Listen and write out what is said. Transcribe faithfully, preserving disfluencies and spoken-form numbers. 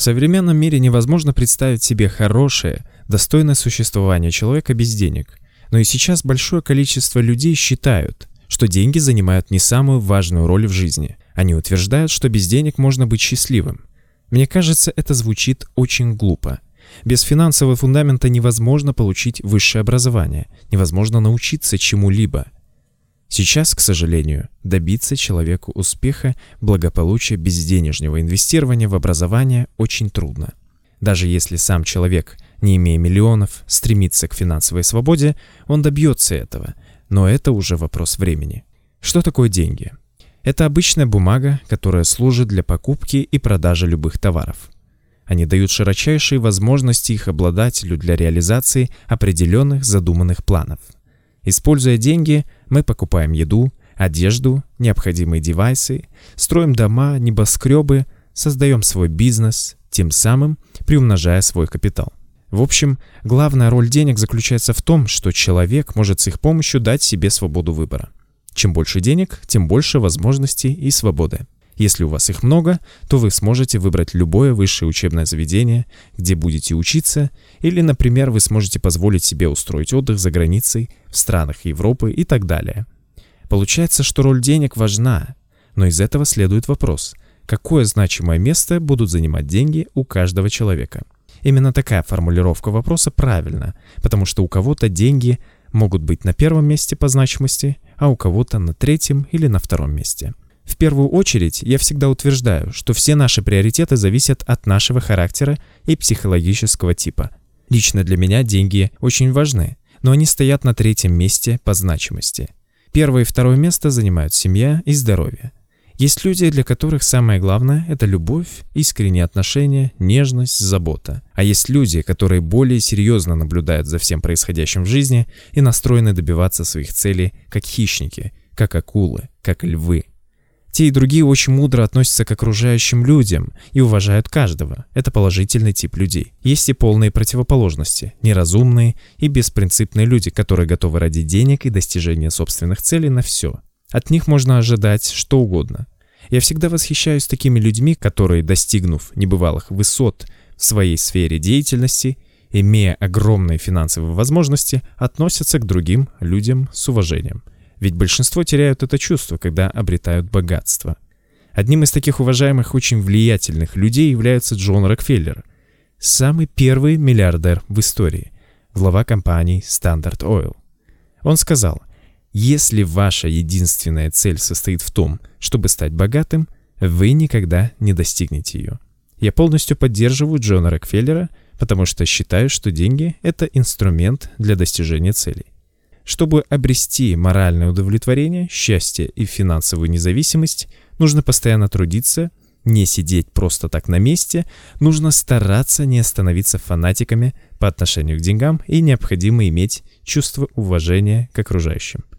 В современном мире невозможно представить себе хорошее, достойное существование человека без денег. Но и сейчас большое количество людей считают, что деньги занимают не самую важную роль в жизни. Они утверждают, что без денег можно быть счастливым. Мне кажется, это звучит очень глупо. Без финансового фундамента невозможно получить высшее образование, невозможно научиться чему-либо. Сейчас, к сожалению, добиться человеку успеха, благополучия без денежного инвестирования в образование очень трудно. Даже если сам человек, не имея миллионов, стремится к финансовой свободе, он добьется этого, но это уже вопрос времени. Что такое деньги? Это обычная бумага, которая служит для покупки и продажи любых товаров. Они дают широчайшие возможности их обладателю для реализации определенных задуманных планов. Используя деньги, мы покупаем еду, одежду, необходимые девайсы, строим дома, небоскребы, создаем свой бизнес, тем самым приумножая свой капитал. В общем, главная роль денег заключается в том, что человек может с их помощью дать себе свободу выбора. Чем больше денег, тем больше возможностей и свободы. Если у вас их много, то вы сможете выбрать любое высшее учебное заведение, где будете учиться, или, например, вы сможете позволить себе устроить отдых за границей, в странах Европы и так далее. Получается, что роль денег важна, но из этого следует вопрос, какое значимое место будут занимать деньги у каждого человека. Именно такая формулировка вопроса правильна, потому что у кого-то деньги могут быть на первом месте по значимости, а у кого-то на третьем или на втором месте. В первую очередь, я всегда утверждаю, что все наши приоритеты зависят от нашего характера и психологического типа. Лично для меня деньги очень важны, но они стоят на третьем месте по значимости. Первое и второе место занимают семья и здоровье. Есть люди, для которых самое главное – это любовь, искренние отношения, нежность, забота. А есть люди, которые более серьезно наблюдают за всем происходящим в жизни и настроены добиваться своих целей как хищники, как акулы, как львы. Те и другие очень мудро относятся к окружающим людям и уважают каждого. Это положительный тип людей. Есть и полные противоположности, неразумные и беспринципные люди, которые готовы ради денег и достижения собственных целей на все. От них можно ожидать что угодно. Я всегда восхищаюсь такими людьми, которые, достигнув небывалых высот в своей сфере деятельности, имея огромные финансовые возможности, относятся к другим людям с уважением. Ведь большинство теряют это чувство, когда обретают богатство. Одним из таких уважаемых, очень влиятельных людей является Джон Рокфеллер, самый первый миллиардер в истории, глава компании Standard Oil. Он сказал: «Если ваша единственная цель состоит в том, чтобы стать богатым, вы никогда не достигнете ее». Я полностью поддерживаю Джона Рокфеллера, потому что считаю, что деньги – это инструмент для достижения целей. Чтобы обрести моральное удовлетворение, счастье и финансовую независимость, нужно постоянно трудиться, не сидеть просто так на месте, нужно стараться не становиться фанатиками по отношению к деньгам и необходимо иметь чувство уважения к окружающим.